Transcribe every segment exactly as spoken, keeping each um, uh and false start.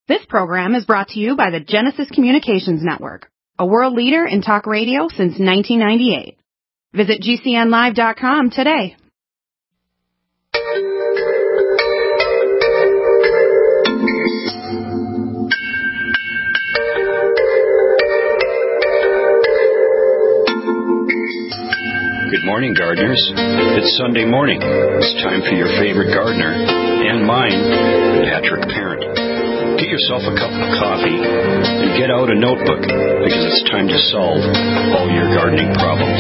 This program is brought to you by the Genesis Communications Network, a world leader in talk radio since nineteen ninety-eight. Visit G C N live dot com today. Good morning, gardeners. It's Sunday morning. It's time for your favorite gardener and mine, Patrick Parent. Get yourself a cup of coffee and get out a notebook because it's time to solve all your gardening problems.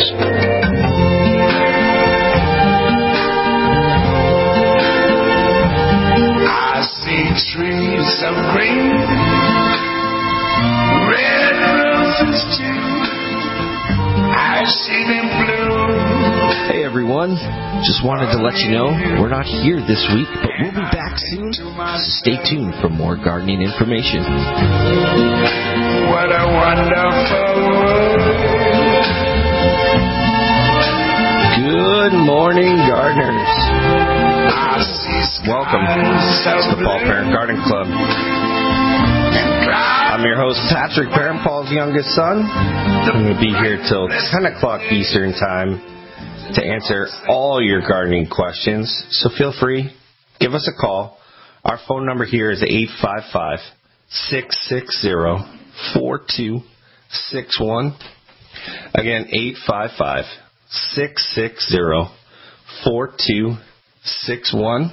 I see trees of green, red roses too. I see them blue. Hey everyone, just wanted to let you know we're not here this week, but we'll be back soon, so stay tuned for more gardening information. What a wonderful world. Good morning, gardeners. Welcome to the Paul Parent Garden Club. I'm your host, Patrick Parent, Paul's youngest son. I'm going to be here till ten o'clock Eastern Time to answer all your gardening questions. So feel free, give us a call. Our phone number here is eight five five, six six zero, four two six one. Again, eight five five, six six zero, four two six one.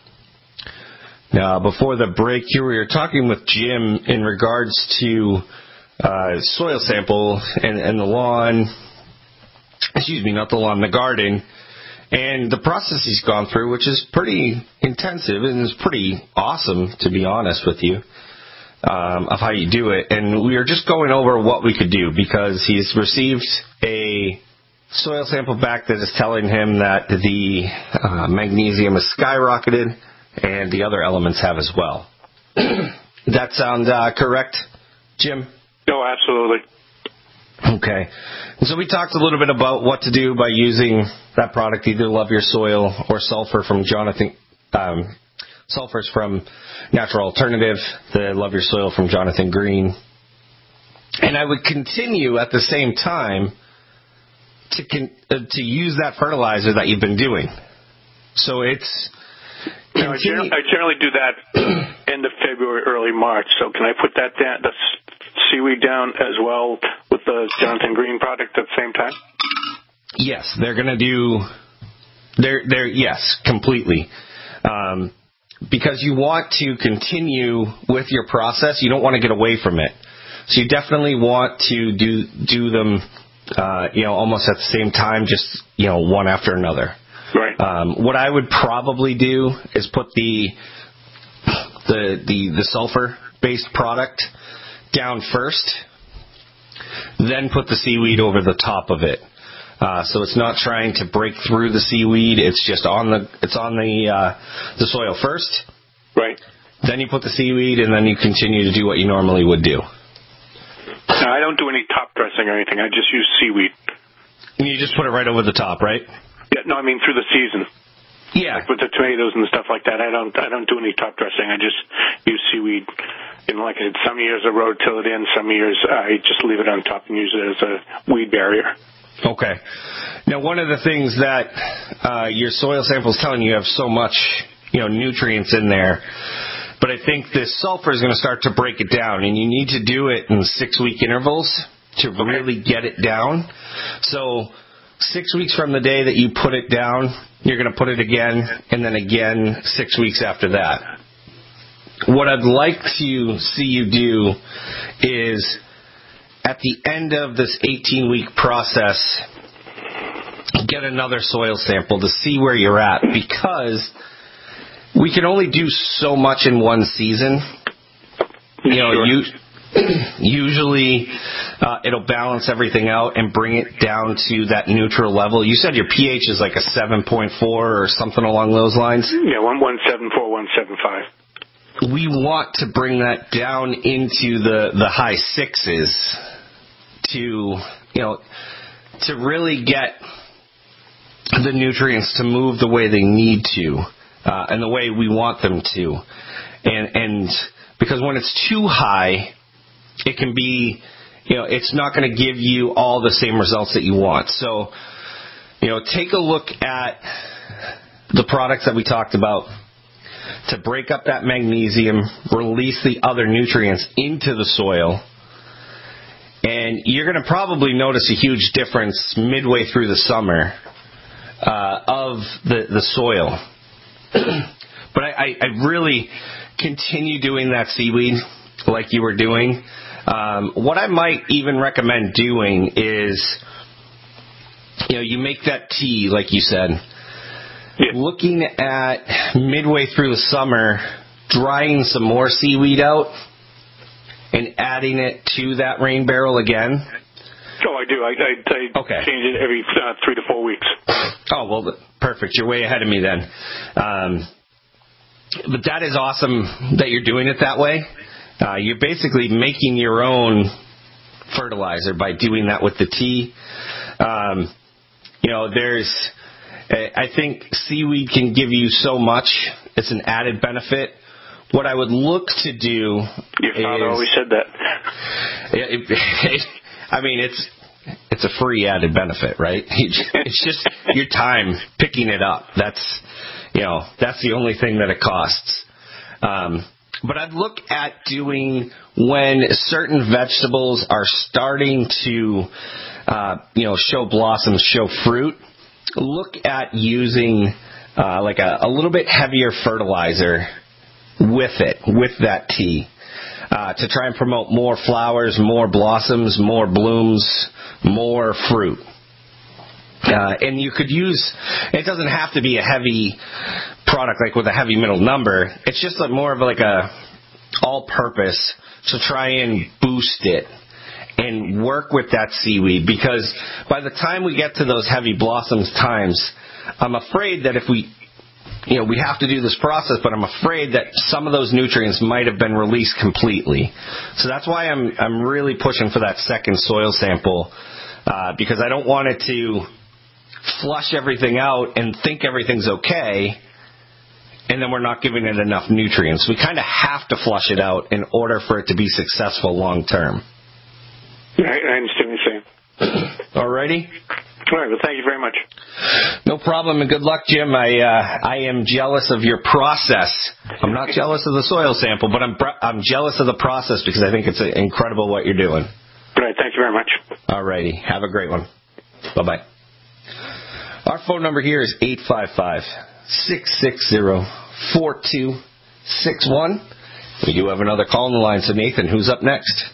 Now, before the break here, we were talking with Jim in regards to uh, soil sample and, and the lawn, excuse me, not the lawn, the garden, and the process he's gone through, which is pretty intensive and is pretty awesome, to be honest with you, um, of how you do it. And we were just going over what we could do because he's received a soil sample back that is telling him that the uh, magnesium has skyrocketed, and the other elements have as well. That sound uh, correct, Jim? No, absolutely. Okay. And so we talked a little bit about what to do by using that product, either Love Your Soil or sulfur from Jonathan. Um, sulfur's from Natural Alternative, the Love Your Soil from Jonathan Green. And I would continue at the same time to con- uh, to use that fertilizer that you've been doing. So it's... You know, I, generally, I generally do that end of February, early March. So can I put that down, the seaweed down as well with the Jonathan Green product at the same time? Yes, they're going to do. They're they're yes, completely. Um, because you want to continue with your process, you don't want to get away from it. So you definitely want to do do them, uh, you know, almost at the same time, just you know, one after another. Right. Um, what I would probably do is put the the the, the sulfur-based product down first, then put the seaweed over the top of it. Uh, so it's not trying to break through the seaweed; it's just on the it's on the uh, the soil first. Right. Then you put the seaweed, and then you continue to do what you normally would do. No, I don't do any top dressing or anything. I just use seaweed. And you just put it right over the top, right? Yeah, no, I mean through the season. Yeah. Like with the tomatoes and stuff like that, I don't I don't do any top dressing. I just use seaweed. You know, like some years I rototill it in, some years I just leave it on top and use it as a weed barrier. Okay. Now, one of the things that uh, your soil sample is telling you, you have so much, you know, nutrients in there, but I think this sulfur is going to start to break it down, and you need to do it in six-week intervals to really get it down. So six weeks from the day that you put it down, you're going to put it again, and then again six weeks after that. What I'd like to see you do is, at the end of this eighteen-week process, get another soil sample to see where you're at, because we can only do so much in one season. You know, you... Usually, uh, it'll balance everything out and bring it down to that neutral level. You said your pH is like a seven point four or something along those lines? Yeah, one one seven four, one seven five. We want to bring that down into the, the high sixes to, you know, to really get the nutrients to move the way they need to, uh, and the way we want them to. And, and because when it's too high, it can be, you know, it's not going to give you all the same results that you want. So, you know, take a look at the products that we talked about to break up that magnesium, release the other nutrients into the soil. And you're going to probably notice a huge difference midway through the summer uh, of the, the soil. But I, I really continue doing that seaweed like you were doing. Um, what I might even recommend doing is, you know, you make that tea, like you said, yeah. Looking at midway through the summer, drying some more seaweed out and adding it to that rain barrel again. Oh, I do. I, I, I okay. change it every uh, three to four weeks. Oh, well, perfect. You're way ahead of me then. Um, but that is awesome that you're doing it that way. Uh, you're basically making your own fertilizer by doing that with the tea. Um, you know, there's, I think seaweed can give you so much. It's an added benefit. What I would look to do Your father is, always said that. It, it, I mean, it's it's a free added benefit, right? It's just your time picking it up. That's, you know, that's the only thing that it costs. Um, but I'd look at doing when certain vegetables are starting to, uh, you know, show blossoms, show fruit. Look at using uh, like a, a little bit heavier fertilizer with it, with that tea, uh, to try and promote more flowers, more blossoms, more blooms, more fruit. Uh, and you could use, it doesn't have to be a heavy product like with a heavy middle number. It's just like more of like a all-purpose to try and boost it and work with that seaweed, because by the time we get to those heavy blossoms times, I'm afraid that if we, you know, we have to do this process, but I'm afraid that some of those nutrients might have been released completely. So that's why I'm I'm really pushing for that second soil sample, uh, because I don't want it to flush everything out and think everything's okay, and then we're not giving it enough nutrients. We kind of have to flush it out in order for it to be successful long term. I, I understand what you're saying. All righty. All right, well, thank you very much. No problem, and good luck, Jim. I uh, I am jealous of your process. I'm not jealous of the soil sample, but I'm I'm jealous of the process because I think it's incredible what you're doing. All right, thank you very much. All righty. Have a great one. Bye-bye. Our phone number here is eight five five, six six zero, four two six one. We do have another call on the line, so Nathan, who's up next?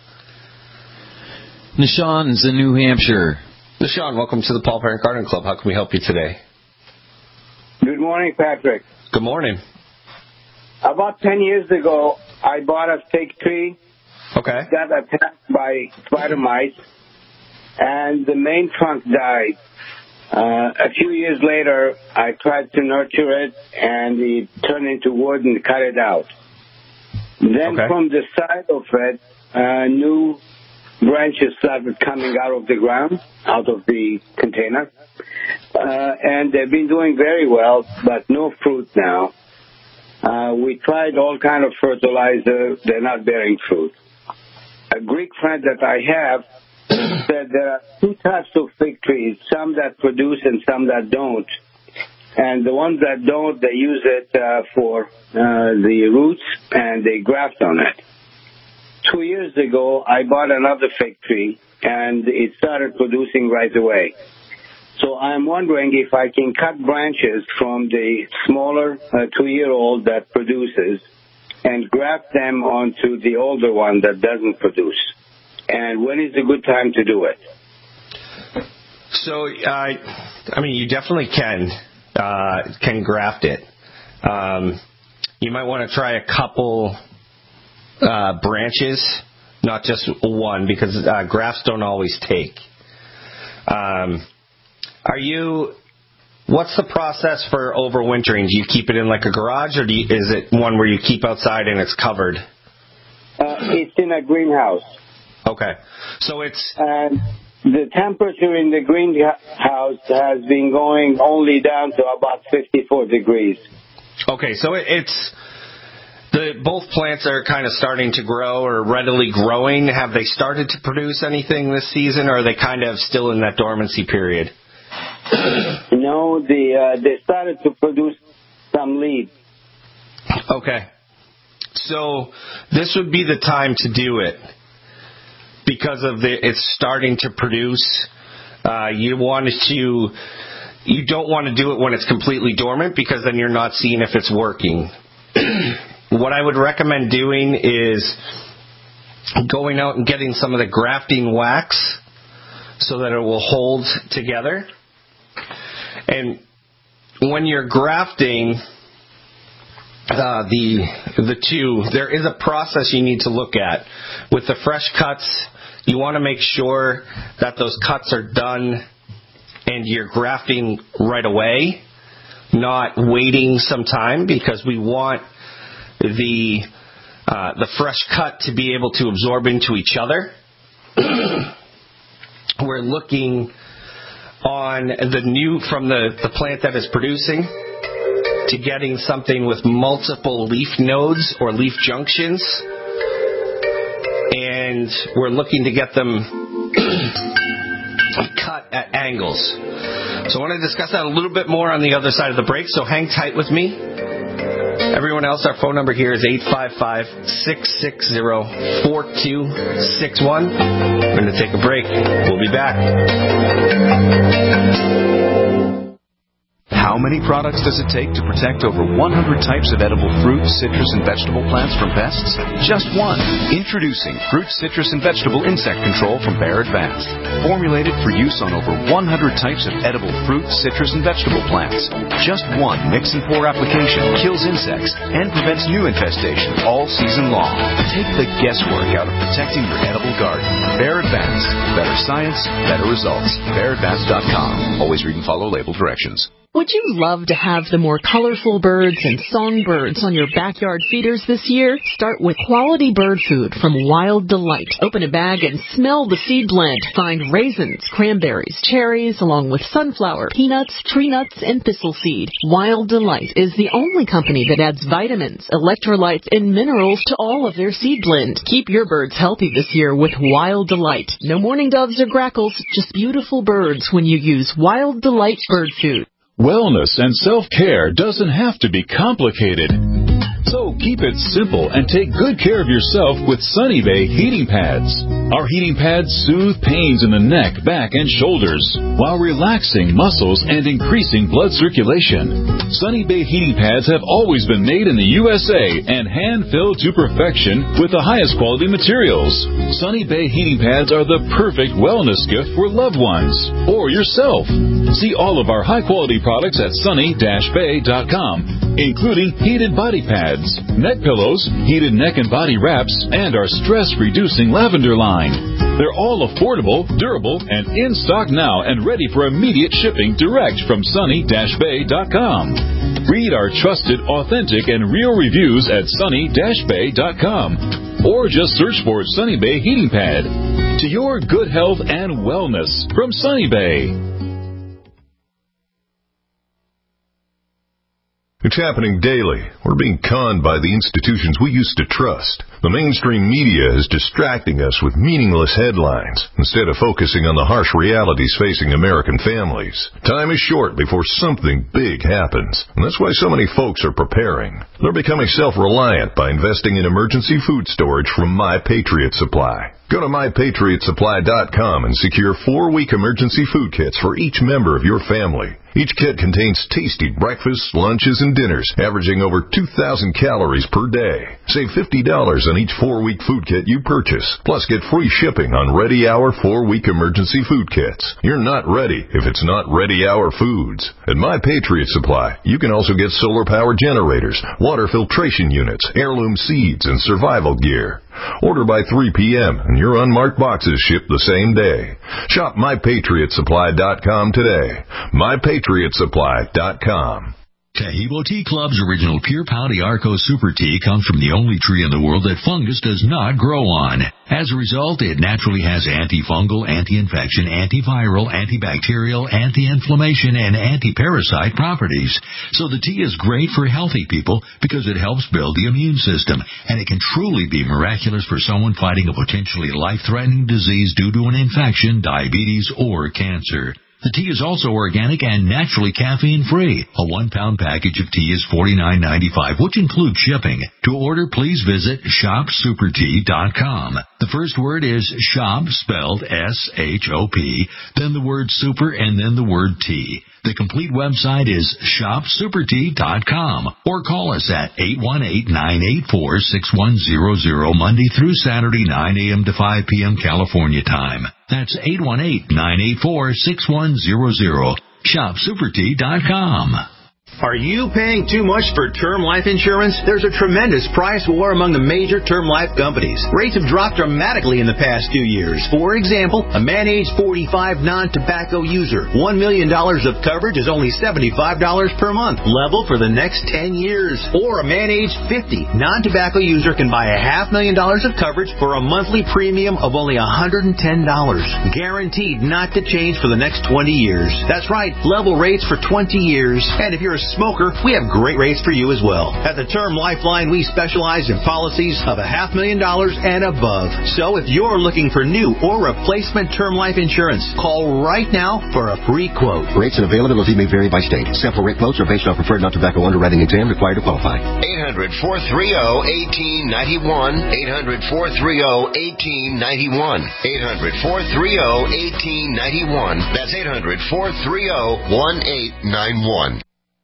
Nishan's in New Hampshire. Nishan, welcome to the Paul Parent Garden Club. How can we help you today? Good morning, Patrick. Good morning. About ten years ago, I bought a fig tree. Okay. Got attacked by spider mites, and the main trunk died. Uh, a few years later, I tried to nurture it, and it turned into wood and cut it out. Then okay. From the side of it, uh, new branches started coming out of the ground, out of the container. Uh, and they've been doing very well, but no fruit now. Uh, we tried all kind of fertilizer. They're not bearing fruit. A Greek friend that I have said there are two types of fig trees, some that produce and some that don't. And the ones that don't, they use it uh, for uh, the roots, and they graft on it. Two years ago, I bought another fig tree, and it started producing right away. So I'm wondering if I can cut branches from the smaller uh, two-year-old that produces and graft them onto the older one that doesn't produce. And when is a good time to do it? So, uh, I mean, you definitely can uh, can graft it. Um, you might want to try a couple uh, branches, not just one, because uh, grafts don't always take. Um, are you? What's the process for overwintering? Do you keep it in like a garage, or do you, is it one where you keep outside and it's covered? Uh, it's in a greenhouse. Okay, so it's. And the temperature in the greenhouse has been going only down to about fifty-four degrees. Okay, so it, it's the both plants are kind of starting to grow or readily growing. Have they started to produce anything this season, or are they kind of still in that dormancy period? No, the uh, they started to produce some leaves. Okay. So this would be the time to do it because of the it's starting to produce. Uh, you want to you don't want to do it when it's completely dormant because then you're not seeing if it's working. What I would recommend doing is going out and getting some of the grafting wax so that it will hold together. And when you're grafting uh, the the two, there is a process you need to look at. With the fresh cuts, you want to make sure that those cuts are done and you're grafting right away, not waiting some time, because we want the uh, the fresh cut to be able to absorb into each other. We're looking on the new from the, the plant that is producing to getting something with multiple leaf nodes or leaf junctions, and we're looking to get them cut at angles. So I want to discuss that a little bit more on the other side of the break, so hang tight with me. Everyone else, our phone number here is eight five five, six six zero, four two six one. We're going to take a break. We'll be back. How many products does it take to protect over one hundred types of edible fruit, citrus, and vegetable plants from pests? Just one. Introducing Fruit, Citrus, and Vegetable Insect Control from Bayer Advanced. Formulated for use on over one hundred types of edible fruit, citrus, and vegetable plants. Just one mix and pour application kills insects and prevents new infestation all season long. Take the guesswork out of protecting your edible garden. Bayer Advanced. Better science, better results. Bayer Advanced dot com. Always read and follow label directions. Would you love to have the more colorful birds and songbirds on your backyard feeders this year? Start with quality bird food from Wild Delight. Open a bag and smell the seed blend. Find raisins, cranberries, cherries, along with sunflower, peanuts, tree nuts, and thistle seed. Wild Delight is the only company that adds vitamins, electrolytes, and minerals to all of their seed blend. Keep your birds healthy this year with Wild Delight. No mourning doves or grackles, just beautiful birds when you use Wild Delight bird food. Wellness and self-care doesn't have to be complicated. So keep it simple and take good care of yourself with Sunny Bay heating pads. Our heating pads soothe pains in the neck, back, and shoulders while relaxing muscles and increasing blood circulation. Sunny Bay heating pads have always been made in the U S A and hand-filled to perfection with the highest quality materials. Sunny Bay heating pads are the perfect wellness gift for loved ones or yourself. See all of our high-quality products at sunny dash bay dot com, including heated body pads, neck pillows, heated neck and body wraps, and our stress-reducing lavender line. They're all affordable, durable, and in stock now and ready for immediate shipping direct from sunny dash bay dot com. Read our trusted, authentic, and real reviews at sunny dash bay dot com, or just search for Sunny Bay Heating Pad. To your good health and wellness from Sunny Bay. It's happening daily. We're being conned by the institutions we used to trust. The mainstream media is distracting us with meaningless headlines instead of focusing on the harsh realities facing American families. Time is short before something big happens, and that's why so many folks are preparing. They're becoming self-reliant by investing in emergency food storage from My Patriot Supply. Go to my patriot supply dot com and secure four-week emergency food kits for each member of your family. Each kit contains tasty breakfasts, lunches, and dinners, averaging over two thousand calories per day. Save fifty dollars on each four-week food kit you purchase. Plus, get free shipping on Ready Hour four-week emergency food kits. You're not ready if it's not Ready Hour foods. At My Patriot Supply, you can also get solar power generators, water filtration units, heirloom seeds, and survival gear. Order by three p.m. and your unmarked boxes ship the same day. Shop my patriot supply dot com today. my patriot supply dot com. Tahibo Tea Club's original Pure Pau Arco Super Tea comes from the only tree in the world that fungus does not grow on. As a result, it naturally has antifungal, anti-infection, antiviral, antibacterial, anti-inflammation, and anti-parasite properties. So the tea is great for healthy people because it helps build the immune system, and it can truly be miraculous for someone fighting a potentially life-threatening disease due to an infection, diabetes, or cancer. The tea is also organic and naturally caffeine-free. A one-pound package of tea is forty-nine ninety-five, which includes shipping. To order, please visit shop super tea dot com. The first word is shop, spelled S H O P, then the word super, and then the word tea. The complete website is shop super tea dot com, or call us at eight one eight, nine eight four, six one zero zero, Monday through Saturday, nine a.m. to five p.m. California time. That's eight one eight, nine eight four, six one zero zero. shop super tea dot com. Are you paying too much for term life insurance? There's a tremendous price war among the major term life companies. Rates have dropped dramatically in the past two years. For example, a man age forty-five non-tobacco user, one million dollars of coverage is only seventy-five dollars per month, level for the next ten years. Or a man age fifty non-tobacco user can buy a half million dollars of coverage for a monthly premium of only one hundred ten dollars. Guaranteed not to change for the next twenty years. That's right, level rates for twenty years. And if you're a smoker, we have great rates for you as well. At the Term Lifeline, we specialize in policies of a half million dollars and above. So if you're looking for new or replacement term life insurance, call right now for a free quote. Rates and availability may vary by state. Sample rate quotes are based on preferred non-tobacco underwriting exam required to qualify. eight hundred, four three zero, one eight nine one. eight hundred, four three zero, one eight nine one. eight hundred, four three zero, one eight nine one. That's eight hundred, four three zero, one eight nine one.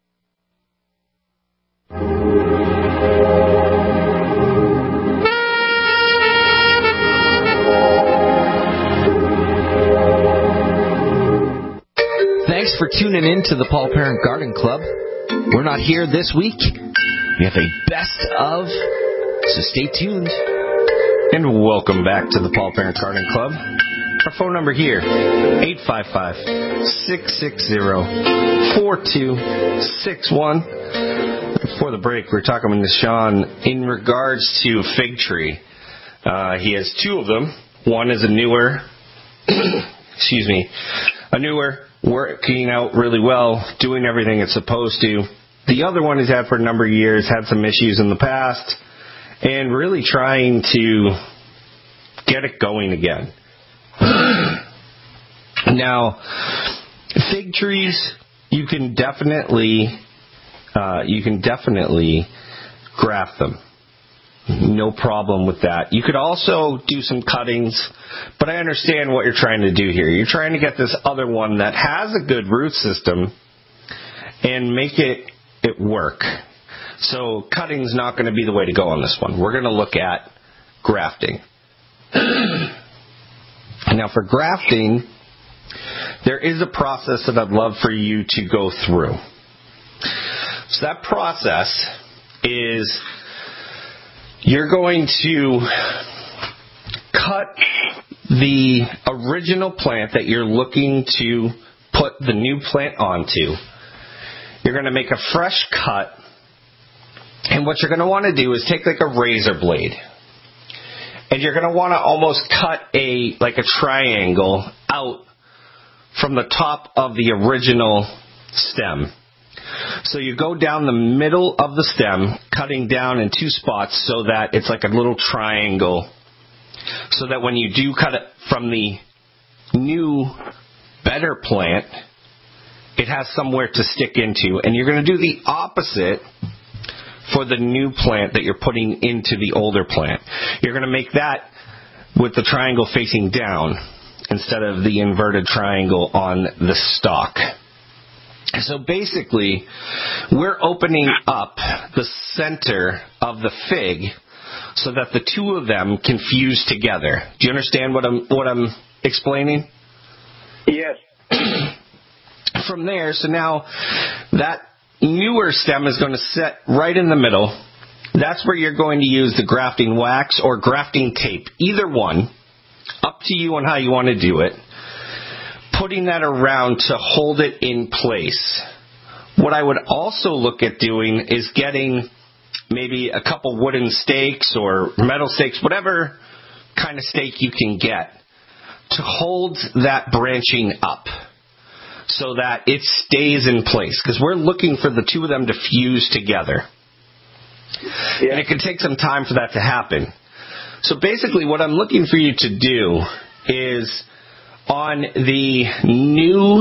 Thanks for tuning in to the Paul Parent Garden Club. We're not here this week. We have a best of, so stay tuned. And welcome back to the Paul Parent Garden Club. Our phone number here, eight five five, six six zero, four two six one. Before the break, we were talking with Sean in regards to Fig Tree. Uh, he has two of them. One is a newer, excuse me, a newer, working out really well, doing everything it's supposed to. The other one he's had for a number of years, had some issues in the past, and really trying to get it going again. Now, fig trees, you can definitely, uh, you can definitely graft them. No problem with that. You could also do some cuttings, but I understand what you're trying to do here. You're trying to get this other one that has a good root system and make it, it work. So cutting's not going to be the way to go on this one. We're going to look at grafting. Now, for grafting, there is a process that I'd love for you to go through. So that process is you're going to cut the original plant that you're looking to put the new plant onto. You're going to make a fresh cut. And what you're going to want to do is take like a razor blade. And you're going to want to almost cut a like a triangle out from the top of the original stem. So you go down the middle of the stem, cutting down in two spots so that it's like a little triangle. So that when you do cut it from the new, better plant, it has somewhere to stick into. And you're going to do the opposite for the new plant that you're putting into the older plant. You're going to make that with the triangle facing down instead of the inverted triangle on the stalk. So basically, we're opening up the center of the fig so that the two of them can fuse together. Do you understand what I'm what I'm explaining? Yes. From there, so now that newer stem is going to sit right in the middle. That's where you're going to use the grafting wax or grafting tape. Either one. Up to you on how you want to do it. Putting that around to hold it in place. what I would also look at doing is getting maybe a couple wooden stakes or metal stakes, whatever kind of stake you can get, to hold that branching up so that it stays in place. Because we're looking for the two of them to fuse together. Yeah. And it can take some time for that to happen. So basically what I'm looking for you to do is on the new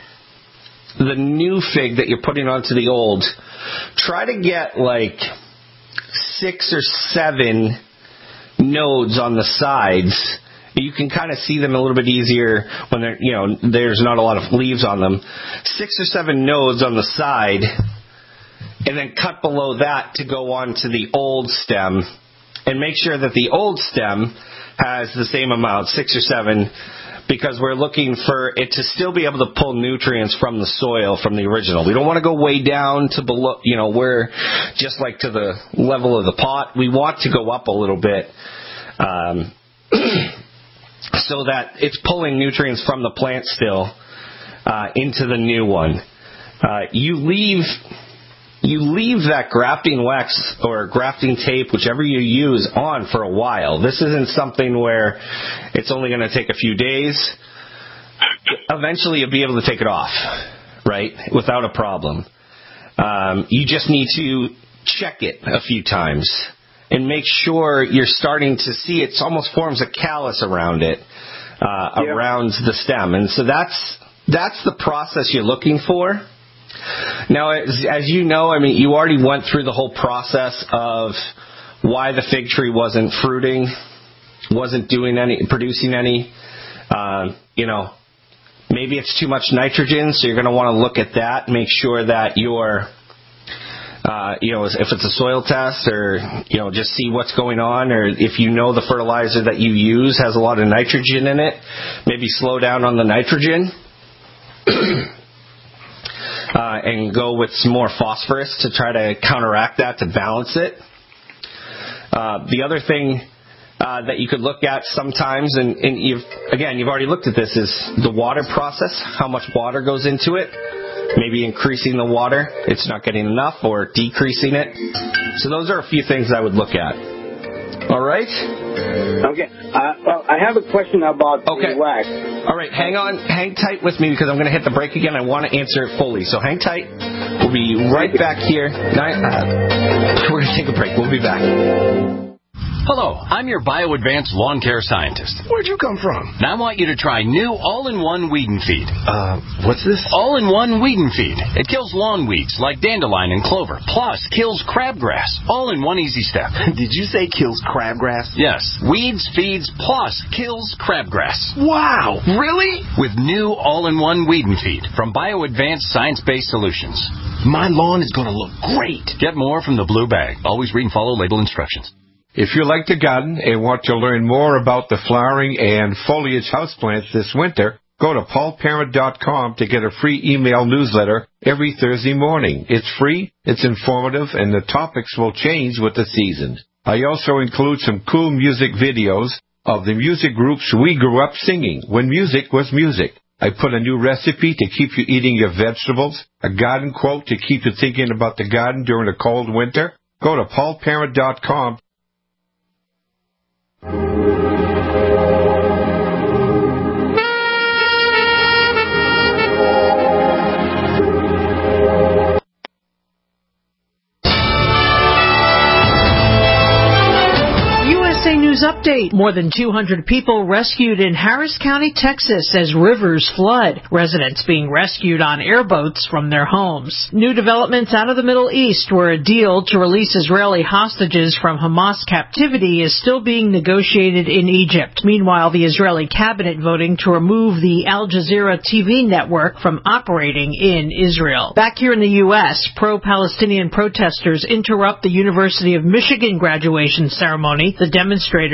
the new fig that you're putting onto the old, try to get like six or seven nodes on the sides. You can kind of see them a little bit easier when they're, you know, there's not a lot of leaves on them. Six or seven nodes on the side, and then cut below that to go on to the old stem, and make sure that the old stem has the same amount, six or seven, because we're looking for it to still be able to pull nutrients from the soil from the original. We don't want to go way down to below, you know, where just like to the level of the pot. We want to go up a little bit um, so that it's pulling nutrients from the plant still uh, into the new one. Uh, you leave... You leave that grafting wax or grafting tape, whichever you use, on for a while. This isn't something where it's only going to take a few days. Eventually you'll be able to take it off, right, without a problem. Um, you just need to check it a few times and make sure you're starting to see it almost forms a callus around it, uh, yeah. around the stem. And so that's that's the process you're looking for. Now, as, as you know, I mean, you already went through the whole process of why the fig tree wasn't fruiting, wasn't doing any, producing any. Uh, you know, maybe it's too much nitrogen, so you're going to want to look at that. Make sure that you're, uh, you know, if it's a soil test, or you know, just see what's going on, or if you know the fertilizer that you use has a lot of nitrogen in it, maybe slow down on the nitrogen. Uh, and go with some more phosphorus to try to counteract that, to balance it. Uh, the other thing uh, that you could look at sometimes, and, and you've again, you've already looked at this, is the water process, how much water goes into it. Maybe increasing the water, it's not getting enough, or decreasing it. So those are a few things I would look at. All right? Okay. Uh, well, I have a question about okay. the wax. All right. Hang on. Hang tight with me, because I'm going to hit the break again. I want to answer it fully. So hang tight. We'll be right back here. Nine, uh, we're going to take a break. We'll be back. Hello, I'm your BioAdvance lawn care scientist. Where'd you come from? Now I want you to try new all-in-one weed and feed. Uh, what's this? All-in-one weed and feed. It kills lawn weeds like dandelion and clover, plus kills crabgrass. All in one easy step. Did you say kills crabgrass? Yes. Weeds, feeds, plus kills crabgrass. Wow, really? With new all-in-one weed and feed from BioAdvance Science-Based Solutions. My lawn is going to look great. Get more from the blue bag. Always read and follow label instructions. If you like to garden and want to learn more about the flowering and foliage houseplants this winter, go to paul parent dot com to get a free email newsletter every Thursday morning. It's free, it's informative, and the topics will change with the seasons. I also include some cool music videos of the music groups we grew up singing when music was music. I put a new recipe to keep you eating your vegetables, a garden quote to keep you thinking about the garden during a cold winter. Go to paul parent dot com. News update. More than two hundred people rescued in Harris County, Texas as rivers flood. Residents being rescued on airboats from their homes. New developments out of the Middle East, where a deal to release Israeli hostages from Hamas captivity is still being negotiated in Egypt. Meanwhile, the Israeli cabinet voting to remove the Al Jazeera T V network from operating in Israel. Back here in the U S, pro-Palestinian protesters interrupt the University of Michigan graduation ceremony. The demonstrators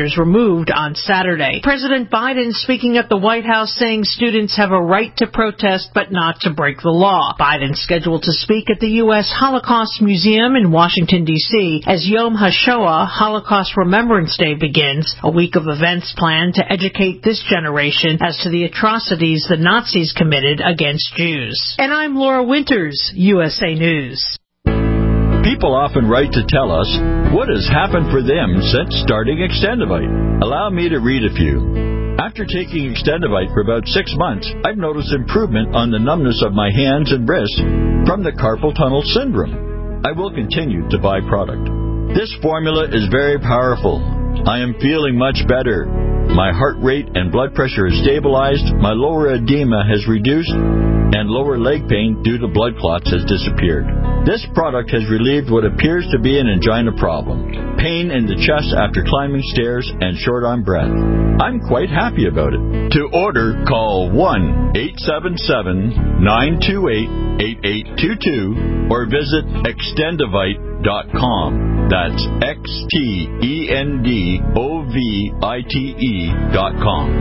banners removed on Saturday. President Biden speaking at the White House saying students have a right to protest but not to break the law. Biden scheduled to speak at the U S Holocaust Museum in Washington, D C as Yom HaShoah, Holocaust Remembrance Day, begins, a week of events planned to educate this generation as to the atrocities the Nazis committed against Jews. And I'm Laura Winters, U S A News. People often write to tell us what has happened for them since starting Extendivite. Allow me to read a few. After taking Extendivite for about six months, I've noticed improvement on the numbness of my hands and wrists from the carpal tunnel syndrome. I will continue to buy product. This formula is very powerful. I am feeling much better. My heart rate and blood pressure is stabilized, my lower edema has reduced, and lower leg pain due to blood clots has disappeared. This product has relieved what appears to be an angina problem, pain in the chest after climbing stairs, and short on breath. I'm quite happy about it. To order, call one eight seven seven, nine two eight, eight eight two two or visit extendivite dot com. That's X T E N D O V I T E dot com.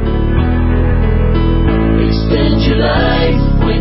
Extend your life with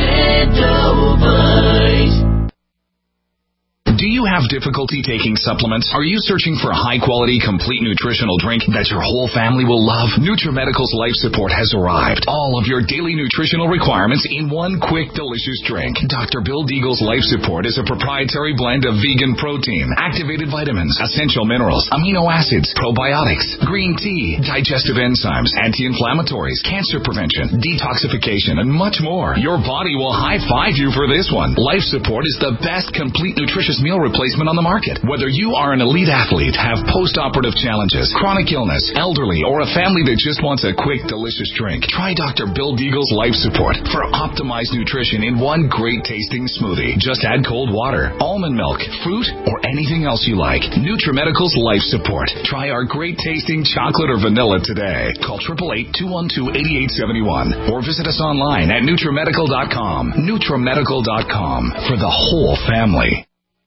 Extendivite. Do you have difficulty taking supplements? Are you searching for a high-quality, complete nutritional drink that your whole family will love? NutriMedical's Life Support has arrived. All of your daily nutritional requirements in one quick, delicious drink. Doctor Bill Deagle's Life Support is a proprietary blend of vegan protein, activated vitamins, essential minerals, amino acids, probiotics, green tea, digestive enzymes, anti-inflammatories, cancer prevention, detoxification, and much more. Your body will high-five you for this one. Life Support is the best complete nutritious meal replacement on the market. Whether you are an elite athlete, have post-operative challenges, chronic illness, elderly, or a family that just wants a quick, delicious drink, try Doctor Bill Deagle's Life Support for optimized nutrition in one great tasting smoothie. Just add cold water, almond milk, fruit, or anything else you like. NutriMedical's Life Support. Try our great tasting chocolate or vanilla today. Call eight eight eight, two one two, eight eight seven one or visit us online at NutriMedical dot com. NutriMedical dot com for the whole family.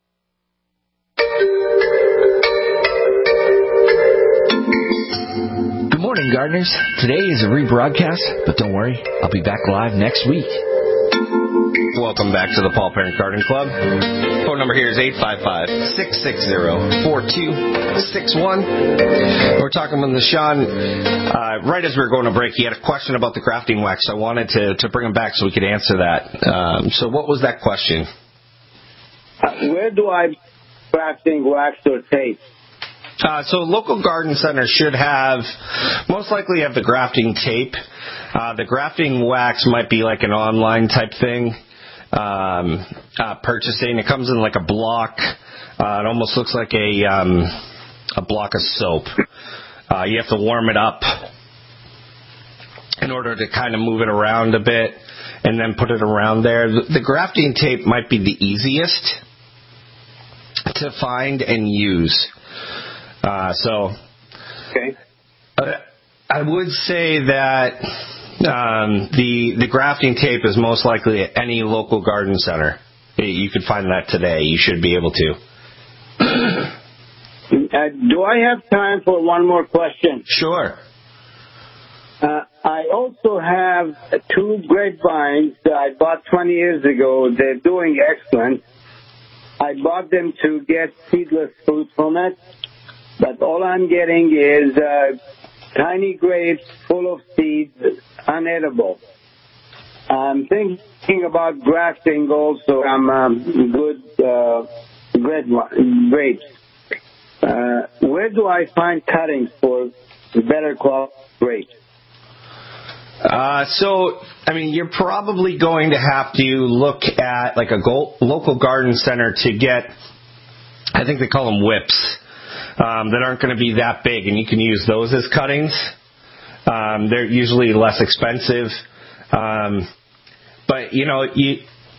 Good morning, gardeners. Today is a rebroadcast, but don't worry, I'll be back live next week. Welcome back to the Paul Parent Garden Club. Phone number here is eight five five, six six zero, four two six one. We're talking with Sean. Uh, right as we were going to break, he had a question about the grafting wax. I wanted to, to bring him back so we could answer that. Um, so what was that question? Uh, where do I grafting wax or tape? Uh, so local garden centers should have, most likely have the grafting tape. Uh, the grafting wax might be like an online type thing. Um, uh, purchasing. It comes in like a block. Uh, it almost looks like a um, a block of soap. Uh, you have to warm it up in order to kind of move it around a bit and then put it around there. The, the grafting tape might be the easiest to find and use. Uh, so okay. uh, I would say that Um, the the grafting tape is most likely at any local garden center. You could find that today. You should be able to. uh, do I have time for one more question? Sure. Uh, I also have two grapevines that I bought twenty years ago. They're doing excellent. I bought them to get seedless fruit from it, but all I'm getting is uh, tiny grapes full of seeds, unedible. I'm thinking about grafting also some um, good uh, grapes. Uh, where do I find cuttings for better quality grapes? Uh, so, I mean, you're probably going to have to look at like a go- local garden center to get, I think they call them whips. Um, that aren't going to be that big, and you can use those as cuttings. Um, they're usually less expensive. Um, but, you know, you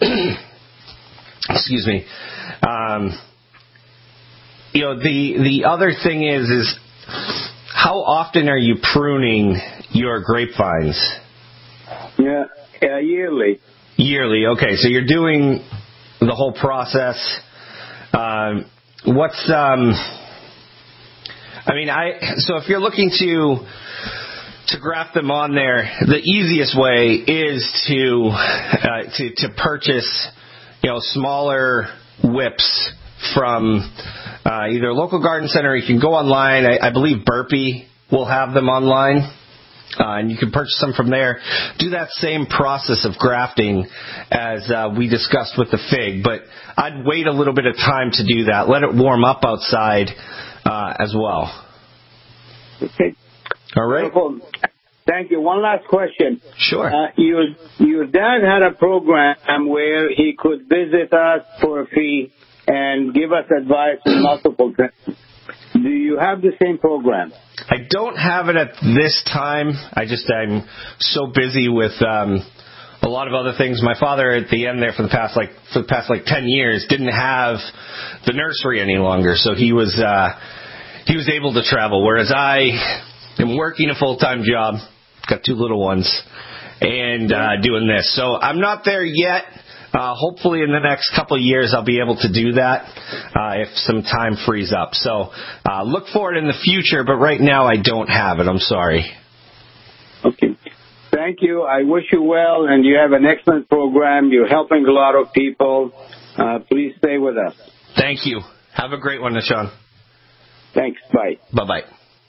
excuse me. Um, you know, the the other thing is, is how often are you pruning your grapevines? Yeah, uh, yearly. Yearly, okay. So you're doing the whole process. Um, what's... Um, I mean, I so if you're looking to to graft them on there, the easiest way is to uh, to to purchase, you know, smaller whips from uh, either a local garden center. You can go online. I, I believe Burpee will have them online. Uh, and you can purchase them from there. Do that same process of grafting as uh, we discussed with the fig, but I'd wait a little bit of time to do that. Let it warm up outside uh, as well. Okay. All right. Wonderful. Thank you. One last question. Sure. Uh, your, your dad had a program where he could visit us for a fee and give us advice on multiple things. Do you have the same program? I don't have it at this time. I just, I'm so busy with um, a lot of other things. My father at the end there for the past like for the past like ten years didn't have the nursery any longer, so he was uh, he was able to travel. Whereas I am working a full time job, got two little ones, and uh, doing this. So I'm not there yet. Uh, hopefully in the next couple of years I'll be able to do that uh, if some time frees up. So uh, look for it in the future, but right now I don't have it. I'm sorry. Okay. Thank you. I wish you well, and you have an excellent program. You're helping a lot of people. Uh, please stay with us. Thank you. Have a great one, Nishan. Thanks. Bye. Bye-bye.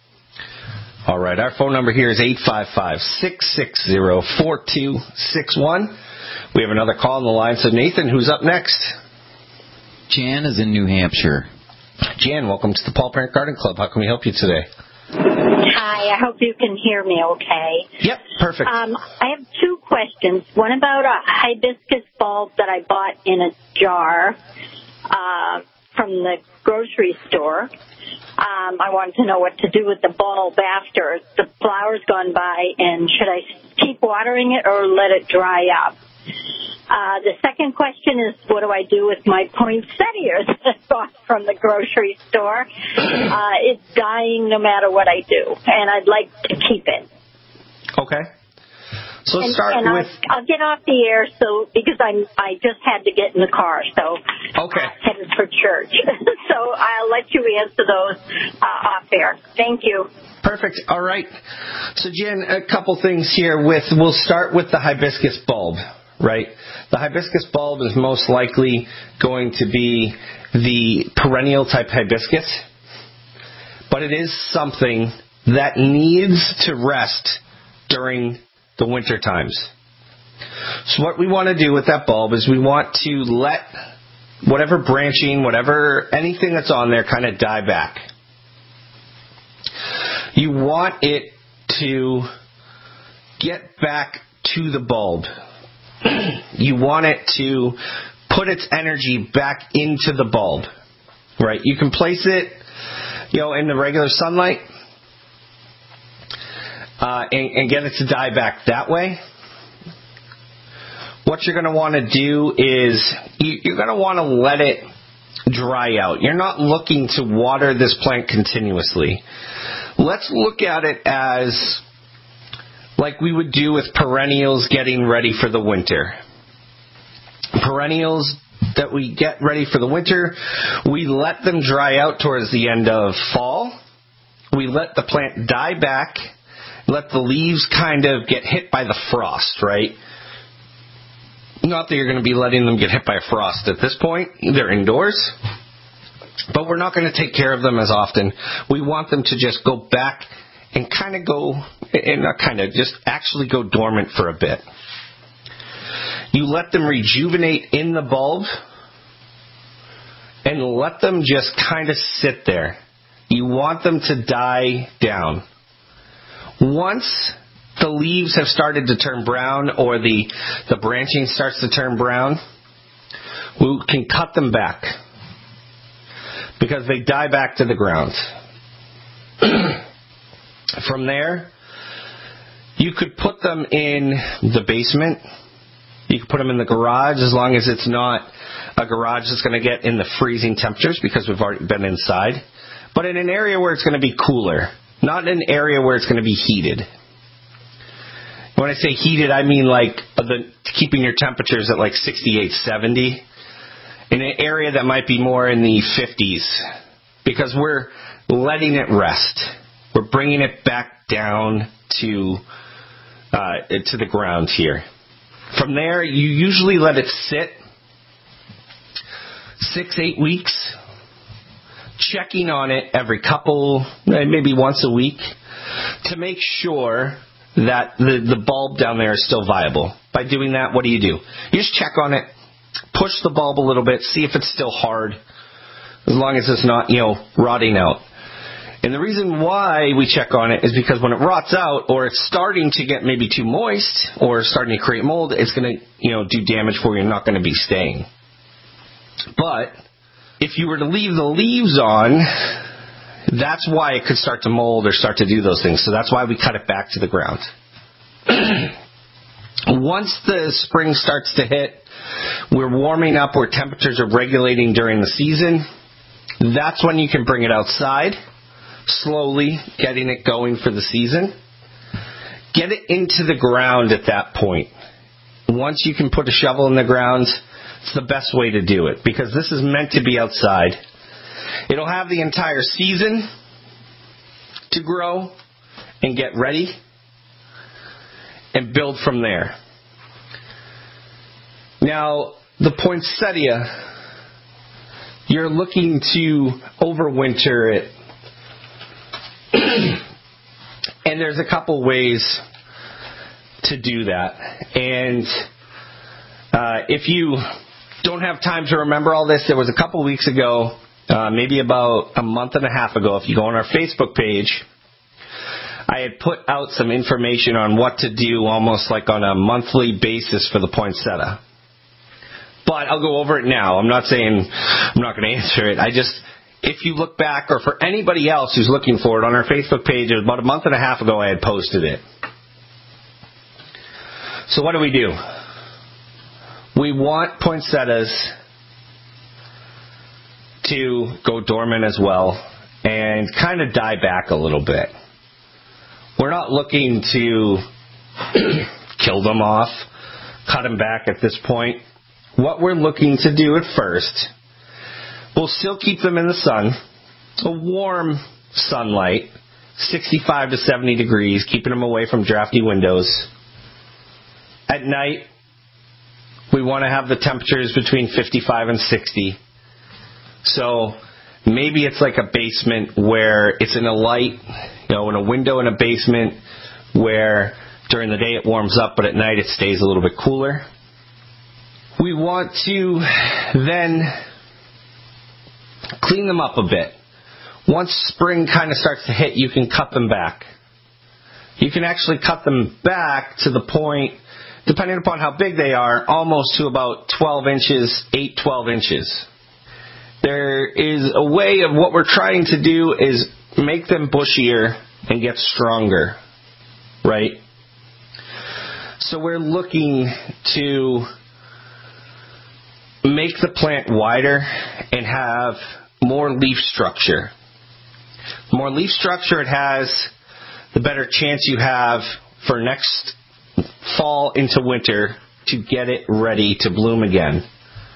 All right. Our phone number here is eight five five, six six zero, four two six one. We have another call on the line. So, Nathan, who's up next? Jan is in New Hampshire. Jan, welcome to the Paul Parent Garden Club. How can we help you today? Hi, I hope you can hear me okay. Yep, perfect. Um, I have two questions. One about a hibiscus bulb that I bought in a jar uh, from the grocery store. Um, I wanted to know what to do with the bulb after the flower's gone by, and should I keep watering it or let it dry up? Uh, the second question is, what do I do with my poinsettias that I bought from the grocery store? Uh, it's dying no matter what I do, and I'd like to keep it. Okay. So let's and, start and with... I'll, I'll get off the air so because I'm I just had to get in the car, so okay. uh, headed for church. So I'll let you answer those uh, off air. Thank you. Perfect. All right. So Jen, a couple things here. With we'll start with the hibiscus bulb, right? The hibiscus bulb is most likely going to be the perennial type hibiscus, but it is something that needs to rest during the winter times. So what we want to do with that bulb is we want to let whatever branching, whatever, anything that's on there kind of die back. You want it to get back to the bulb. You want it to put its energy back into the bulb, right? You can place it, you know, in the regular sunlight, Uh, and, and get it to die back that way. What you're going to want to do is you, you're going to want to let it dry out. You're not looking to water this plant continuously. Let's look at it as like we would do with perennials getting ready for the winter. Perennials that we get ready for the winter, we let them dry out towards the end of fall. We let the plant die back. Let the leaves kind of get hit by the frost, right? Not that you're going to be letting them get hit by a frost at this point. They're indoors. But we're not going to take care of them as often. We want them to just go back and kind of go, and not kind of, just actually go dormant for a bit. You let them rejuvenate in the bulb and let them just kind of sit there. You want them to die down. Once the leaves have started to turn brown or the, the branching starts to turn brown, we can cut them back because they die back to the ground. From there, you could put them in the basement. You could put them in the garage as long as it's not a garage that's going to get in the freezing temperatures because we've already been inside. But in an area where it's going to be cooler. Not in an area where it's going to be heated. When I say heated, I mean like the keeping your temperatures at like sixty-eight, seventy. In an area that might be more in the fifties. Because we're letting it rest. We're bringing it back down to uh, to the ground here. From there, you usually let it sit six, eight weeks, checking on it every couple, maybe once a week, to make sure that the, the bulb down there is still viable. By doing that, what do you do? You just check on it, push the bulb a little bit, see if it's still hard, as long as it's not, you know, rotting out. And the reason why we check on it is because when it rots out, or it's starting to get maybe too moist, or starting to create mold, it's going to, you know, do damage for you and not going to be staying. But if you were to leave the leaves on, that's why it could start to mold or start to do those things. So that's why we cut it back to the ground. Once the spring starts to hit, we're warming up where temperatures are regulating during the season. That's when you can bring it outside, slowly getting it going for the season. Get it into the ground at that point. Once you can put a shovel in the ground, it's the best way to do it, because this is meant to be outside. It'll have the entire season to grow and get ready and build from there. Now, the poinsettia, you're looking to overwinter it. And there's a couple ways to do that. And uh, if you don't have time to remember all this, there was a couple weeks ago, uh, maybe about a month and a half ago, if you go on our Facebook page, I had put out some information on what to do almost like on a monthly basis for the poinsettia. But I'll go over it now. I'm not saying I'm not going to answer it. I just, if you look back, or for anybody else who's looking for it, on our Facebook page, it was about a month and a half ago I had posted it. So what do we do? We want poinsettias to go dormant as well and kind of die back a little bit. We're not looking to kill them off, cut them back at this point. What we're looking to do at first, we'll still keep them in the sun, a warm sunlight, sixty-five to seventy degrees, keeping them away from drafty windows. At night, we want to have the temperatures between fifty-five and sixty. So maybe it's like a basement where it's in a light, you know, in a window in a basement where during the day it warms up, but at night it stays a little bit cooler. We want to then clean them up a bit. Once spring kind of starts to hit, you can cut them back. You can actually cut them back to the point, depending upon how big they are, almost to about twelve inches, eight, twelve inches. There is a way of what we're trying to do is make them bushier and get stronger, right? So we're looking to make the plant wider and have more leaf structure. The more leaf structure it has, the better chance you have for next fall into winter to get it ready to bloom again.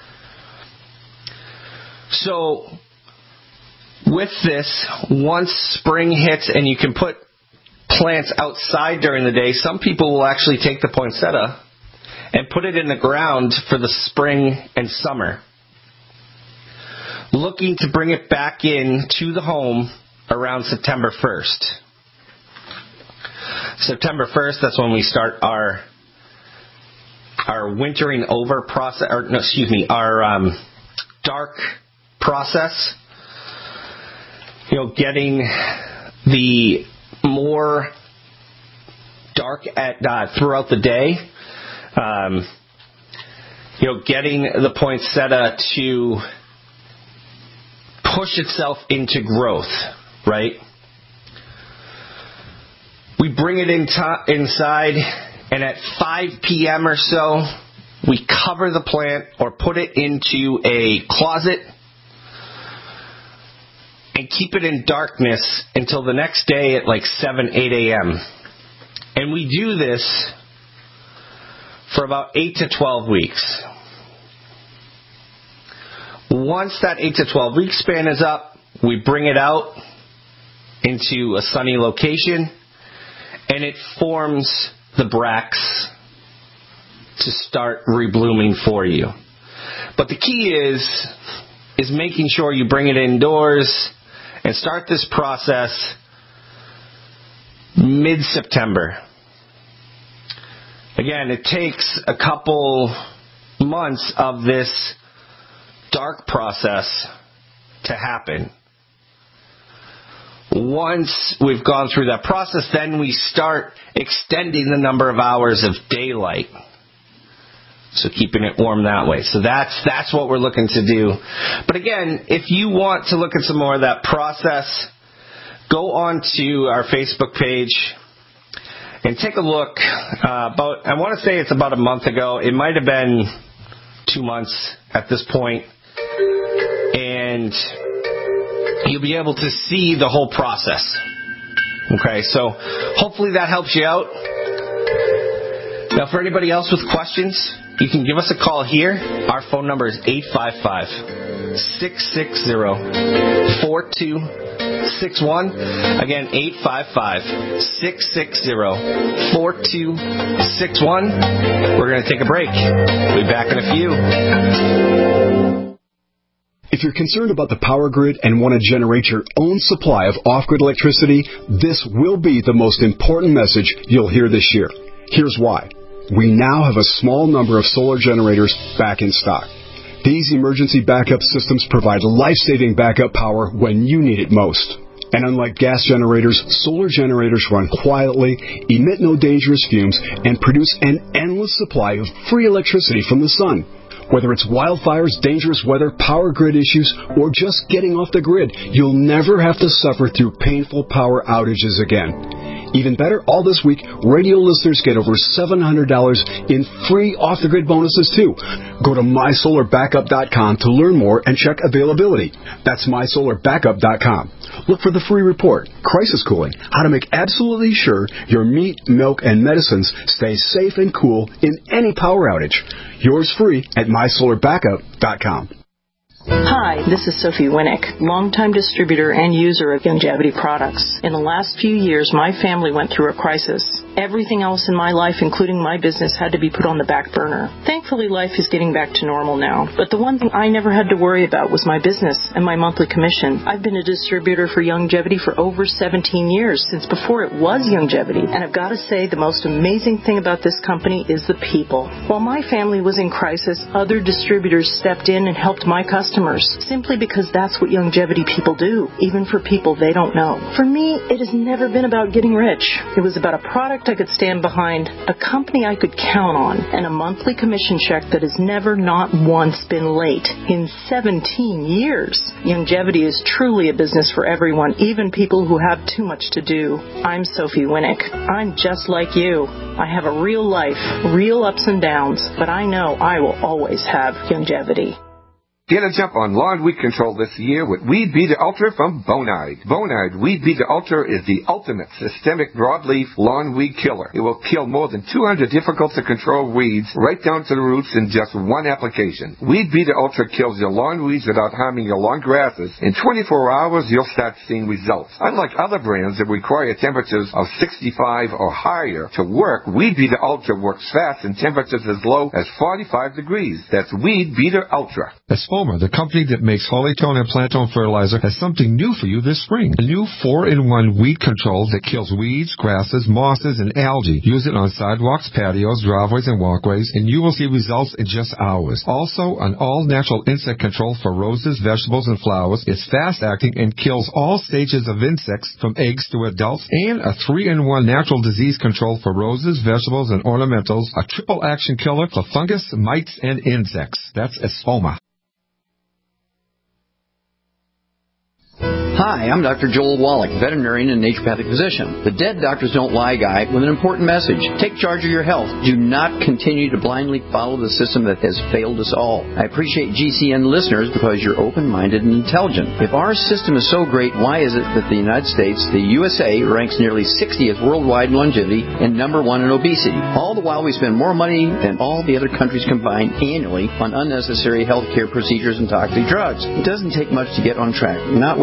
So with this, once spring hits and you can put plants outside during the day, some people will actually take the poinsettia and put it in the ground for the spring and summer. Looking to bring it back in to the home around September first. September first, that's when we start our our wintering over process, or no, excuse me, our um, dark process. You know, getting the more dark at uh, throughout the day. Um, you know, getting the poinsettia to push itself into growth, right? We bring it in t- inside, and at five p.m. or so, we cover the plant or put it into a closet and keep it in darkness until the next day at like seven, eight a.m. And we do this for about eight to twelve weeks. Once that eight to twelve week span is up, we bring it out into a sunny location, and it forms the bracts to start reblooming for you. But the key is, is making sure you bring it indoors and start this process mid-September. Again, it takes a couple months of this dark process to happen. Once we've gone through that process, then we start extending the number of hours of daylight. So keeping it warm that way. So that's that's what we're looking to do. But again, if you want to look at some more of that process, go on to our Facebook page and take a look. Uh, about I want to say it's about a month ago. It might have been two months at this point. And you'll be able to see the whole process. Okay, so hopefully that helps you out. Now, for anybody else with questions, you can give us a call here. Our phone number is eight five five, six six zero, four two six one. Again, eight five five, six six zero, four two six one. We're going to take a break. We'll be back in a few. If you're concerned about the power grid and want to generate your own supply of off-grid electricity, this will be the most important message you'll hear this year. Here's why. We now have a small number of solar generators back in stock. These emergency backup systems provide life-saving backup power when you need it most. And unlike gas generators, solar generators run quietly, emit no dangerous fumes, and produce an endless supply of free electricity from the sun. Whether it's wildfires, dangerous weather, power grid issues, or just getting off the grid, you'll never have to suffer through painful power outages again. Even better, all this week, radio listeners get over seven hundred dollars in free off-the-grid bonuses, too. Go to my solar backup dot com to learn more and check availability. That's my solar backup dot com. Look for the free report, Crisis Cooling, how to make absolutely sure your meat, milk, and medicines stay safe and cool in any power outage. Yours free at my solar backup dot com. Hi, this is Sophie Winnick, longtime distributor and user of Youngevity products. In the last few years, my family went through a crisis. Everything else in my life, including my business, had to be put on the back burner. Thankfully, life is getting back to normal now. But the one thing I never had to worry about was my business and my monthly commission. I've been a distributor for Youngevity for over seventeen years, since before it was Youngevity. And I've got to say, the most amazing thing about this company is the people. While my family was in crisis, other distributors stepped in and helped my customers, simply because that's what Youngevity people do, even for people they don't know. For me, it has never been about getting rich. It was about a product I could stand behind, a company I could count on, and a monthly commission check that has never not once been late in seventeen years. Youngevity is truly a business for everyone, even people who have too much to do. I'm Sophie Winnick. I'm just like you. I have a real life, real ups and downs, but I know I will always have Youngevity. Get a jump on lawn weed control this year with Weed Beater Ultra from Bonide. Bonide Weed Beater Ultra is the ultimate systemic broadleaf lawn weed killer. It will kill more than two hundred difficult to control weeds right down to the roots in just one application. Weed Beater Ultra kills your lawn weeds without harming your lawn grasses. In twenty-four hours, you'll start seeing results. Unlike other brands that require temperatures of sixty-five or higher to work, Weed Beater Ultra works fast in temperatures as low as forty-five degrees. That's Weed Beater Ultra. Espoma, the company that makes Hollytone and Plantone fertilizer, has something new for you this spring. A new four in one weed control that kills weeds, grasses, mosses, and algae. Use it on sidewalks, patios, driveways, and walkways, and you will see results in just hours. Also, an all-natural insect control for roses, vegetables, and flowers. It's fast-acting and kills all stages of insects from eggs to adults, and a three in one natural disease control for roses, vegetables, and ornamentals. A triple-action killer for fungus, mites, and insects. That's Espoma. Hi, I'm Doctor Joel Wallach, veterinarian and naturopathic physician. The Dead Doctors Don't Lie guy with an important message. Take charge of your health. Do not continue to blindly follow the system that has failed us all. I appreciate G C N listeners because you're open-minded and intelligent. If our system is so great, why is it that the United States, the U S A, ranks nearly sixtieth worldwide in longevity and number one in obesity? All the while we spend more money than all the other countries combined annually on unnecessary health care procedures and toxic drugs. It doesn't take much to get on track, not with the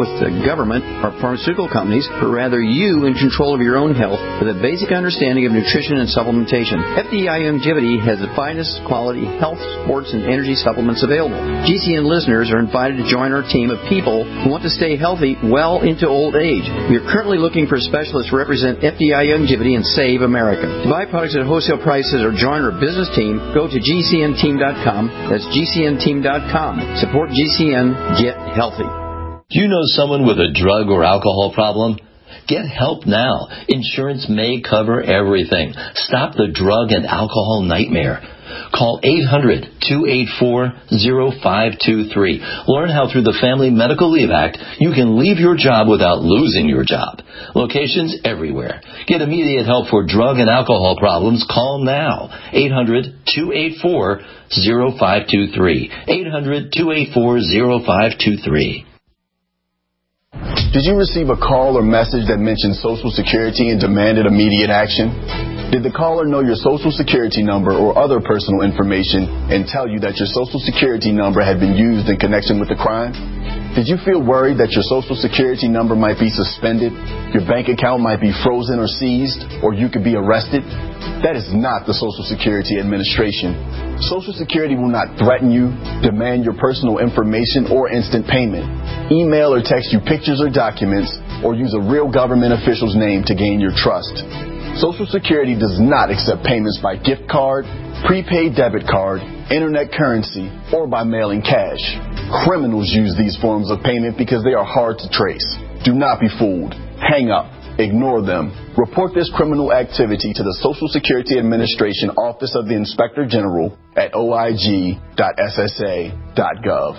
government or pharmaceutical companies, but rather you in control of your own health with a basic understanding of nutrition and supplementation. F D I Longevity has the finest quality health, sports, and energy supplements available. G C N listeners are invited to join our team of people who want to stay healthy well into old age. We are currently looking for specialists to represent F D I Longevity and Save America. To buy products at wholesale prices or join our business team, go to G C N team dot com. That's G C N team dot com. Support G C N. Get healthy. Do you know someone with a drug or alcohol problem? Get help now. Insurance may cover everything. Stop the drug and alcohol nightmare. Call eight hundred, two eight four, zero five two three. Learn how through the Family Medical Leave Act you can leave your job without losing your job. Locations everywhere. Get immediate help for drug and alcohol problems. Call now. eight hundred, two eight four, zero five two three. eight hundred, two eight four, zero five two three. Did you receive a call or message that mentioned Social Security and demanded immediate action? Did the caller know your Social Security number or other personal information and tell you that your Social Security number had been used in connection with the crime? Did you feel worried that your Social Security number might be suspended, your bank account might be frozen or seized, or you could be arrested? That is not the Social Security Administration. Social Security will not threaten you, demand your personal information, or instant payment, email or text you pictures or documents, or use a real government official's name to gain your trust. Social Security does not accept payments by gift card, prepaid debit card, internet currency, or by mailing cash. Criminals use these forms of payment because they are hard to trace. Do not be fooled. Hang up. Ignore them. Report this criminal activity to the Social Security Administration Office of the Inspector General at O I G dot S S A dot gov.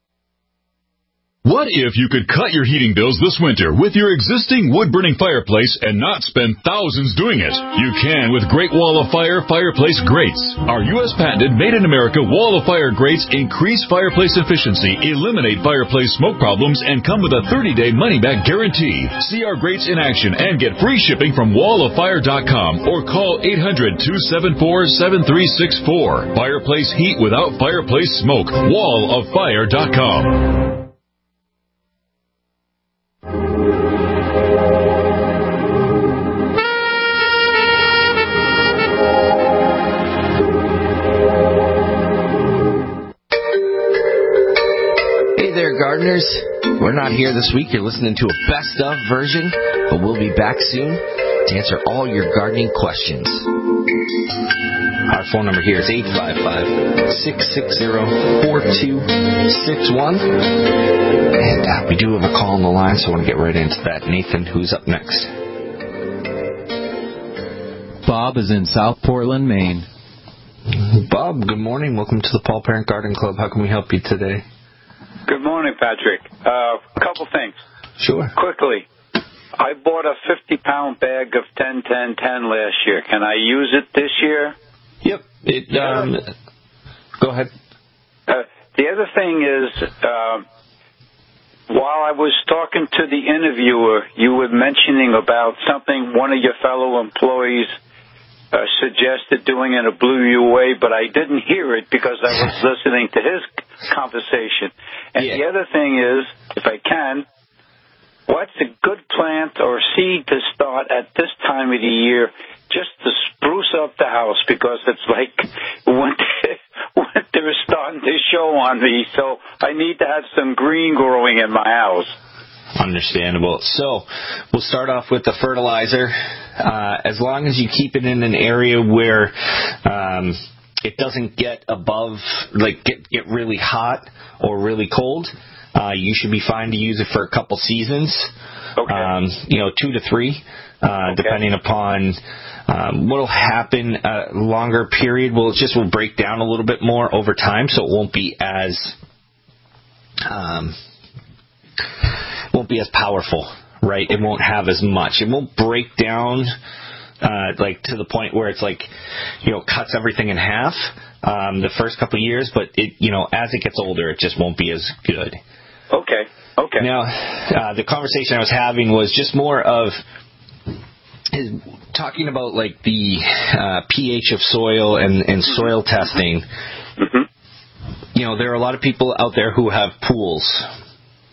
What if you could cut your heating bills this winter with your existing wood-burning fireplace and not spend thousands doing it? You can with Great Wall of Fire fireplace grates. Our U S patented made-in-America Wall of Fire grates increase fireplace efficiency, eliminate fireplace smoke problems, and come with a thirty-day money-back guarantee. See our grates in action and get free shipping from wall of fire dot com or call eight hundred, two seven four, seven three six four. Fireplace heat without fireplace smoke. wall of fire dot com. Gardeners, we're not here this week. You're listening to a best of version, but we'll be back soon to answer all your gardening questions. Our phone number here is eight five five, six six zero, four two six one. And uh, we do have a call on the line, so I want to get right into that. Nathan, who's up next? Bob is in South Portland, Maine. Bob, good morning. Welcome to the Paul Parent Garden Club. How can we help you today? Good morning, Patrick. A uh, couple things. Sure. Quickly, I bought a fifty-pound bag of ten ten ten last year. Can I use it this year? Yep. It. Um, go ahead. Uh, the other thing is, uh, while I was talking to the interviewer, you were mentioning about something one of your fellow employees uh, suggested doing in a Blue U way, but I didn't hear it because I was listening to his conversation. And yeah. The other thing is, if I can, what's a good plant or seed to start at this time of the year just to spruce up the house? Because it's like winter, winter is starting to show on me, so I need to have some green growing in my house. Understandable. So we'll start off with the fertilizer. Uh, as long as you keep it in an area where um, it doesn't get above, like get, get really hot or really cold, uh, you should be fine to use it for a couple seasons. Okay. Um, you know, two to three, uh, okay. depending upon um, what will happen. A longer period will just will break down a little bit more over time, so it won't be as um, won't be as powerful, right? It won't have as much. It won't break down uh, like to the point where it's like, you know, cuts everything in half um, the first couple of years, but it, you know, as it gets older, it just won't be as good. Okay. Okay. Now, uh, the conversation I was having was just more of is talking about like the uh, pH of soil and, and soil testing. Mm-hmm. You know, there are a lot of people out there who have pools.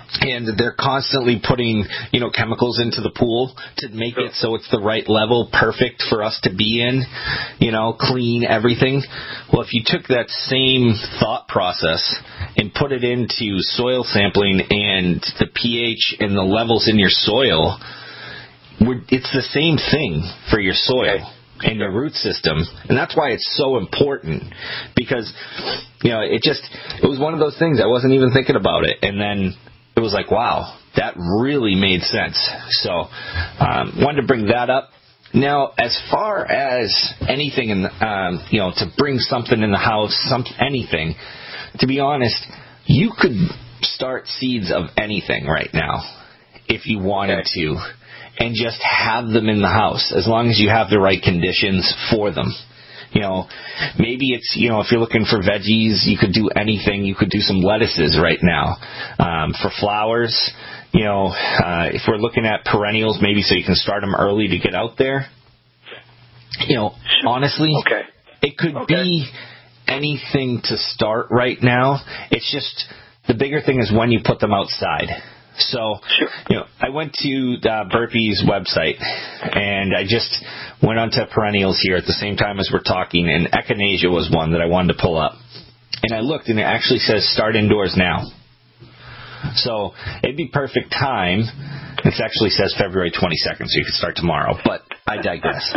And they're constantly putting, you know, chemicals into the pool to make it so it's the right level, perfect for us to be in, you know, clean, everything. Well, if you took that same thought process and put it into soil sampling and the pH and the levels in your soil, it's the same thing for your soil. Okay. And your root system, and that's why it's so important, because, you know, it just, it was one of those things, I wasn't even thinking about it, and then it was like, wow, that really made sense. So, um, wanted to bring that up. Now, as far as anything, in the, um, you know, to bring something in the house, some anything, to be honest, you could start seeds of anything right now if you wanted okay. to. And just have them in the house, as long as you have the right conditions for them. You know, maybe it's, you know, if you're looking for veggies, you could do anything. You could do some lettuces right now. Um, for flowers, you know, uh, if we're looking at perennials, maybe so you can start them early to get out there. You know, honestly, okay. it could okay. be anything to start right now. It's just, the bigger thing is when you put them outside. So, sure. you know, I went to uh, Burpee's website, and I just went onto perennials here at the same time as we're talking, and echinacea was one that I wanted to pull up. And I looked, and it actually says start indoors now. So it'd be perfect time. It actually says February twenty-second, so you could start tomorrow, but I digress.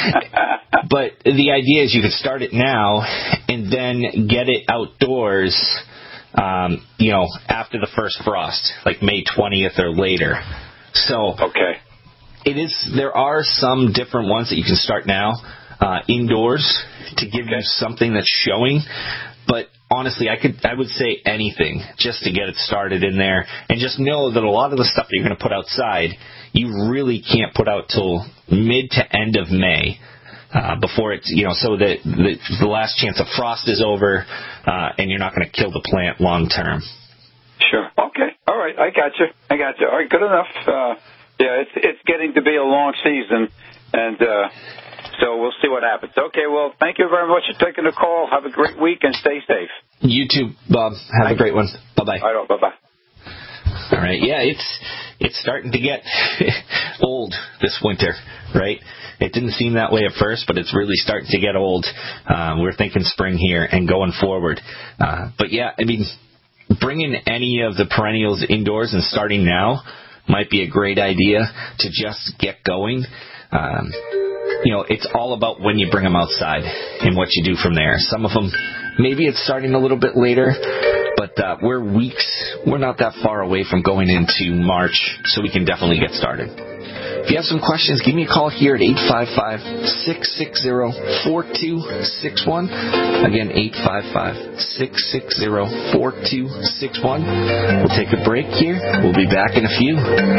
But the idea is you could start it now and then get it outdoors Um, you know, after the first frost, like May twentieth or later. So, okay, it is. There are some different ones that you can start now uh, indoors to give okay. you something that's showing. But honestly, I could, I would say anything just to get it started in there, and just know that a lot of the stuff that you're going to put outside, you really can't put out till mid to end of May. Uh, before it's, you know, so that the, the last chance of frost is over, uh, and you're not going to kill the plant long term. Sure. Okay. All right. I got you. I got you. All right. Good enough. Uh, yeah, it's it's getting to be a long season, and uh, so we'll see what happens. Okay. Well, thank you very much for taking the call. Have a great week and stay safe. You too, Bob. Have thank a great you. one. Bye bye. All right. Bye bye. All right. Yeah, it's it's starting to get old this winter, right? It didn't seem that way at first, but it's really starting to get old. Uh, we're thinking spring here and going forward. Uh, but yeah, I mean, bringing any of the perennials indoors and starting now might be a great idea to just get going. Um, you know, it's all about when you bring them outside and what you do from there. Some of them, maybe it's starting a little bit later, but uh, we're weeks, we're not that far away from going into March, so we can definitely get started. If you have some questions, give me a call here at eight five five, six six zero, four two six one. Again, eight five five, six six zero, four two six one. We'll take a break here. We'll be back in a few.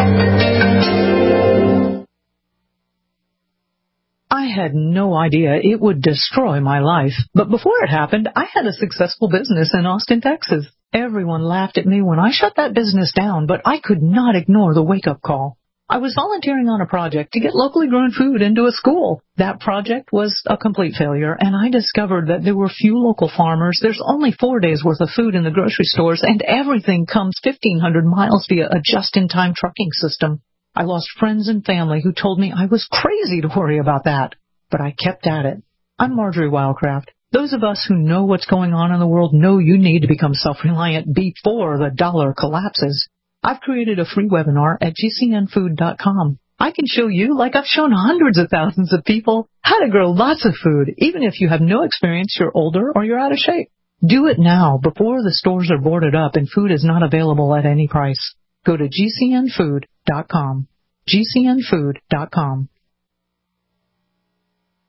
I had no idea it would destroy my life. But before it happened, I had a successful business in Austin, Texas. Everyone laughed at me when I shut that business down, but I could not ignore the wake-up call. I was volunteering on a project to get locally grown food into a school. That project was a complete failure, and I discovered that there were few local farmers. There's only four days' worth of food in the grocery stores, and everything comes fifteen hundred miles via a just-in-time trucking system. I lost friends and family who told me I was crazy to worry about that, but I kept at it. I'm Marjorie Wildcraft. Those of us who know what's going on in the world know you need to become self-reliant before the dollar collapses. I've created a free webinar at G C N food dot com. I can show you, like I've shown hundreds of thousands of people, how to grow lots of food, even if you have no experience, you're older, or you're out of shape. Do it now before the stores are boarded up and food is not available at any price. Go to G C N food dot com. G C N food dot com.